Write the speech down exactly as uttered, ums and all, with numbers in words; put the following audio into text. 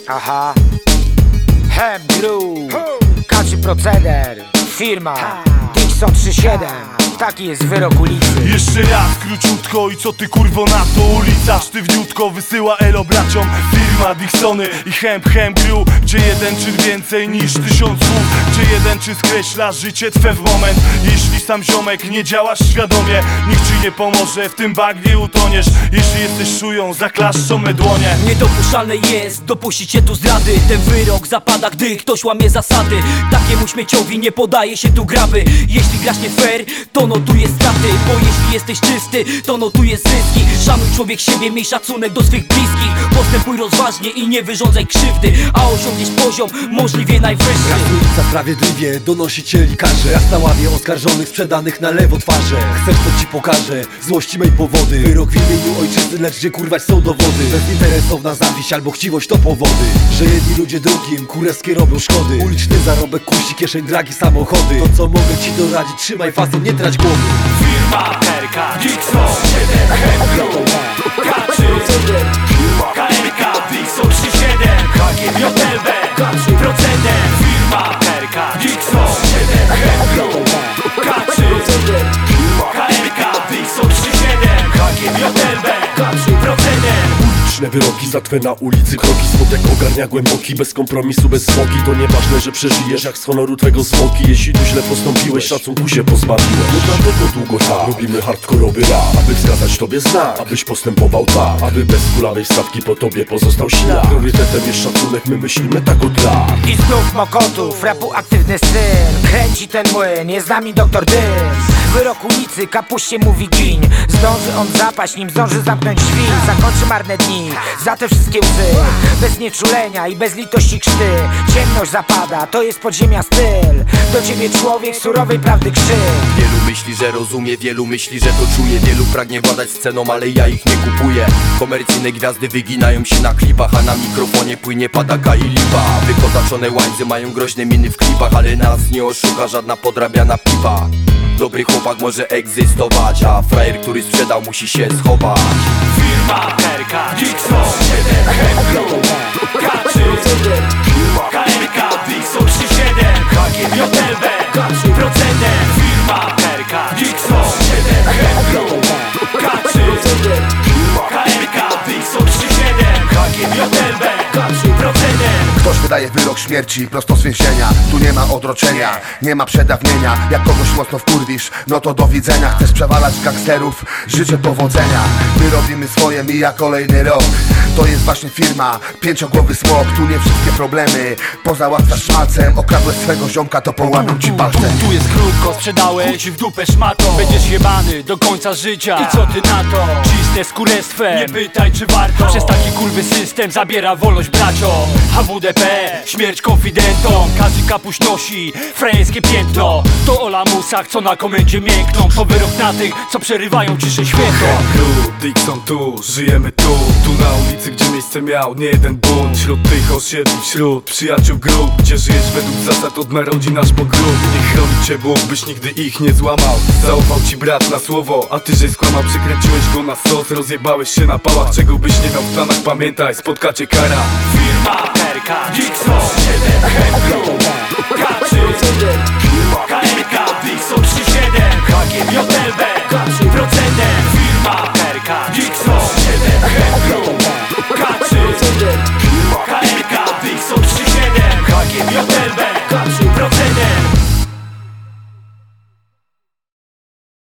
Aha. Hemp Group, Kaczy Proceder, firma Dixon trzy siedem. Taki jest wyrok ulicy. Jeszcze raz króciutko i co ty kurwo na to? Ulica sztywniutko wysyła elo braciom. Firma Dixony i Hemp Hemp Group, gdzie jeden czyn więcej niż tysiąc słów, gdzie jeden czyn skreśla życie twe w moment. Jeśli sam ziomek nie działasz świadomie, nikt ci nie pomoże, w tym bagnie utoniesz. Jeśli jesteś szują, zaklaszczą me dłonie. Niedopuszczalne jest dopuścić się tu zdrady. Ten wyrok zapada, gdy ktoś łamie zasady. Takiemu śmieciowi nie podaje się tu graby. Jeśli grasz nie fair, to notuje straty. Bo jeśli jesteś czysty, to notuje zyski. Szanuj człowiek siebie, miej szacunek do swych bliskich. Postępuj rozważnie i nie wyrządzaj krzywdy, a osiągniesz poziom możliwie najwyższy. Raz ulica sprawiedliwie donosi cię karze. Raz na ławie oskarżonych sprzedanych na lewo twarze. Chcesz to ci pokażę, złości mej powody. Wyrok w imieniu ojczyzny, lecz gdzie kurwać są dowody. Bezinteresowna zawiść albo chciwość to powody, że jedni ludzie drugim kurewskie robią szkody. Uliczny zarobek kusi kieszeń, dragi samochody. To co mogę ci doradzić, trzymaj fason, nie trać głowy. Firma R K Dixon siedem Hemp Group, Kaczy K R K Dixon trzy siedem, H G J L B Proceder. Firma R K Dixon siedem Hemp Group, Kaczy K R K Dixon trzy siedem, H G J L B Proceder. Uliczne wyroki za twe na ulicy kroki. Smutek ogarnia głęboki, bez kompromisu, bez smoki. To nieważne, że przeżyjesz jak z honoru twego zwłoki. Jeśli tu źle postąpiłeś, szacunku się pozbawiłeś. Nie dlatego długo tak robimy hardkorowy rap, aby wskazać tobie znak, abyś postępował tak, aby bez kulawej wstawki po tobie pozostał ślad. Priorytetem jest szacunek, my myślimy tak od lat. I znów Mokotów, rapu aktywny styl. Kręci ten młyn, jest z nami doktor Dym. Wyrok ulicy, kapuście mówi gin. Zdąży on zapaść, nim zdąży zamknąć drzwi. Zakończy marne dni, za te wszystkie łzy. Bez nieczulenia i bez litości krzty. Ciemność zapada, to jest podziemia styl. Do ciebie człowiek surowej prawdy krzyk. Wielu myśli, że rozumie, wielu myśli, że to czuje. Wielu pragnie władać sceną, ale ja ich nie kupuję. Komercyjne gwiazdy wyginają się na klipach, a na mikrofonie płynie padaka i lipa. Wykozaczone łańce mają groźne miny w klipach, ale nas nie oszuka żadna podrabiana pipa. Dobry chłopak może egzystować, a frajer, który sprzedał, musi się schować. Firma R K Dixon siedem Hemp Group, Kaczy K R K Dixon trzy siedem, H G J L B Proceder. Firma R K Dixon siedem Hemp Group, Kaczy K R K Dixon trzy siedem, H G J L B Proceder. Ktoś wydaje wyrok śmierci prosto z więzienia. Tu nie ma odroczenia, nie ma przedawnienia. Jak kogoś mocno wkurwisz, no to do widzenia. Chcesz przewalać gangsterów, życzę powodzenia. My robimy swoje, mija kolejny rok. To jest właśnie firma, pięciogłowy smok. Tu nie wszystkie problemy pozałatwiasz szmacem. Okradłeś swego ziomka, to połamią ci palce. Tu jest krótko, sprzedałeś, chuj ci w dupę szmato. Będziesz jebany do końca życia. I co ty na to? Czyste skórestwem, nie pytaj czy warto. Przez taki kurwy system zabiera wolność braciom. H W D P, śmierć konfidentom. Każdy kapuś nosi frajerskie piętno. To o lamusach, co na komendzie miękną. To wyrok na tych, co przerywają ciszę świętą. Group, Dixon tu, żyjemy tu. Tu na ulicy, gdzie miejsce miał nie jeden bunt. Wśród tych osiedli, wśród przyjaciół grup, gdzie żyjesz według zasad od narodzin aż po grób. Niech chroni cię Bóg, byś nigdy ich nie złamał. Zaufał ci brat na słowo, a ty żeś skłamał. Przykręciłeś go na sos, rozjebałeś się na pałach. Czego byś nie miał w planach, pamiętaj, spotka cię kara. Firma R K Dixon siedem Hemp Group, Kaczy K R K Dixon trzy siedem, H G J L B Proceder. Firma R K Dixon siedem Hemp Group, Kaczy K R K Dixon trzy siedem, H G J L B Proceder.